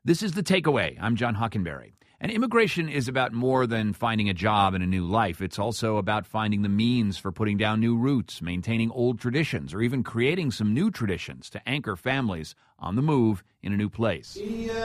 This is The Takeaway. I'm John Hockenberry. And immigration is about more than finding a job and a new life. It's also about finding the means for putting down new roots, maintaining old traditions, or even creating some new traditions to anchor families on the move in a new place.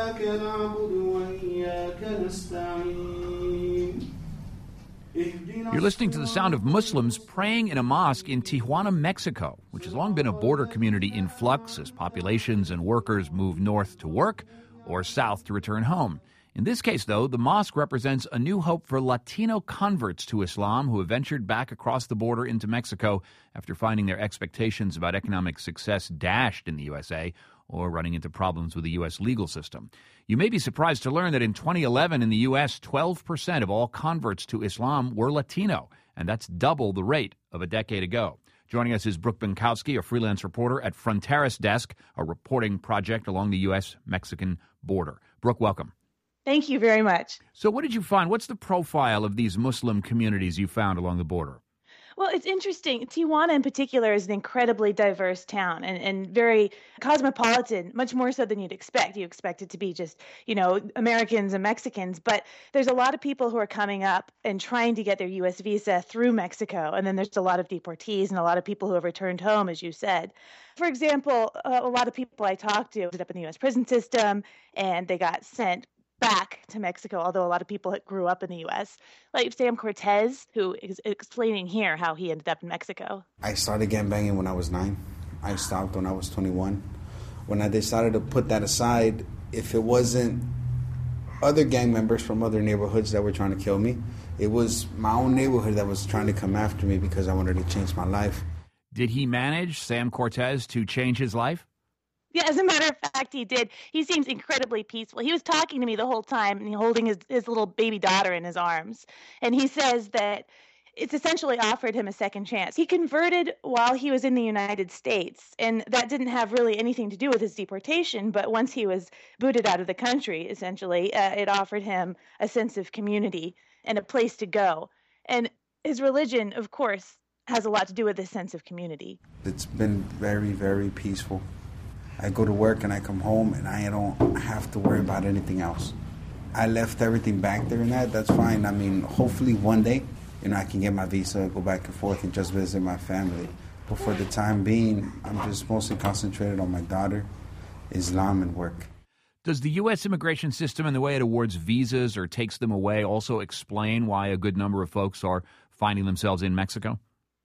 You're listening to the sound of Muslims praying in a mosque in Tijuana, Mexico, which has long been a border community in flux as populations and workers move north to work or south to return home. In this case, though, the mosque represents a new hope for Latino converts to Islam who have ventured back across the border into Mexico after finding their expectations about economic success dashed in the USA or running into problems with the U.S. legal system. You may be surprised to learn that in 2011 in the U.S., 12% of all converts to Islam were Latino, and that's double the rate of a decade ago. Joining us is Brooke Binkowski, a freelance reporter at Fronteras Desk, a reporting project along the U.S.-Mexican border. Brooke, welcome. Thank you very much. So what did you find? What's the profile of these Muslim communities you found along the border? Well, it's interesting. Tijuana in particular is an incredibly diverse town and very cosmopolitan, much more so than you'd expect. You expect it to be just, Americans and Mexicans. But there's a lot of people who are coming up and trying to get their U.S. visa through Mexico. And then there's a lot of deportees and a lot of people who have returned home, as you said. For example, a lot of people I talked to ended up in the U.S. prison system and they got sent back to Mexico, although a lot of people grew up in the U.S., like Sam Cortez, who is explaining here how he ended up in Mexico. I started gangbanging when I was 9. I stopped when I was 21. When I decided to put that aside, if it wasn't other gang members from other neighborhoods that were trying to kill me, it was my own neighborhood that was trying to come after me because I wanted to change my life. Did he manage, Sam Cortez, to change his life? Yeah, as a matter of fact, he did. He seems incredibly peaceful. He was talking to me the whole time and holding his little baby daughter in his arms. And he says that it's essentially offered him a second chance. He converted while he was in the United States, and that didn't have really anything to do with his deportation. But once he was booted out of the country, essentially, it offered him a sense of community and a place to go. And his religion, of course, has a lot to do with this sense of community. It's been very, very peaceful. I go to work and I come home and I don't have to worry about anything else. I left everything back there and that's fine. I mean, hopefully one day, I can get my visa, go back and forth and just visit my family. But for the time being, I'm just mostly concentrated on my daughter, Islam, and work. Does the U.S. immigration system and the way it awards visas or takes them away also explain why a good number of folks are finding themselves in Mexico?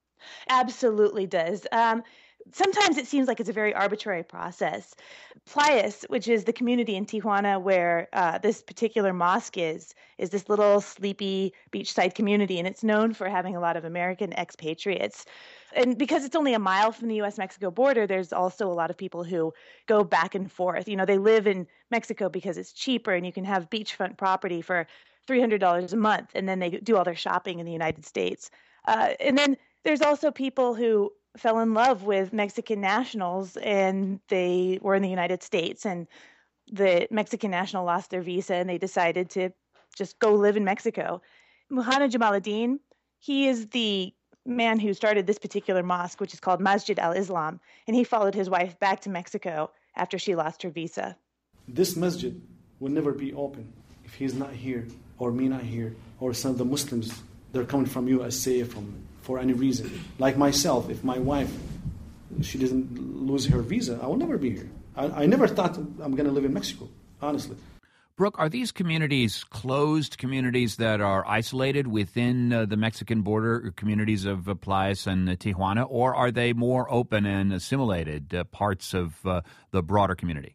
Absolutely does. Sometimes it seems like it's a very arbitrary process. Playas, which is the community in Tijuana where this particular mosque is this little sleepy beachside community, and it's known for having a lot of American expatriates. And because it's only a mile from the U.S.-Mexico border, there's also a lot of people who go back and forth. They live in Mexico because it's cheaper and you can have beachfront property for $300 a month, and then they do all their shopping in the United States. And then there's also people who fell in love with Mexican nationals and they were in the United States and the Mexican national lost their visa and they decided to just go live in Mexico. Muhammad Jamaluddin, he is the man who started this particular mosque, which is called Masjid al-Islam, and he followed his wife back to Mexico after she lost her visa. This masjid will never be open if he's not here or me not here or some of the Muslims they're coming from USA for any reason. Like myself, if my wife, she doesn't lose her visa, I will never be here. I never thought I'm going to live in Mexico, honestly. Brooke, are these communities closed communities that are isolated within the Mexican border, communities of Playas and Tijuana, or are they more open and assimilated parts of the broader community?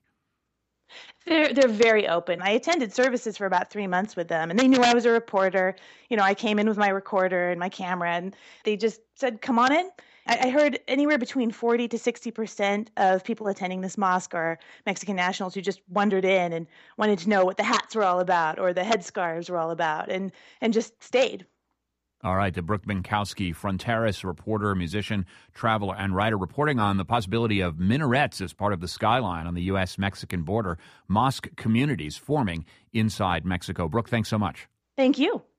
They're very open. I attended services for about 3 months with them, and they knew I was a reporter. I came in with my recorder and my camera, and they just said, come on in. I heard anywhere between 40 to 60% of people attending this mosque are Mexican nationals who just wandered in and wanted to know what the hats were all about or the headscarves were all about, and just stayed. All right, Brooke Binkowski, Fronteras reporter, musician, traveler, and writer, reporting on the possibility of minarets as part of the skyline on the U.S.-Mexican border, mosque communities forming inside Mexico. Brooke, thanks so much. Thank you.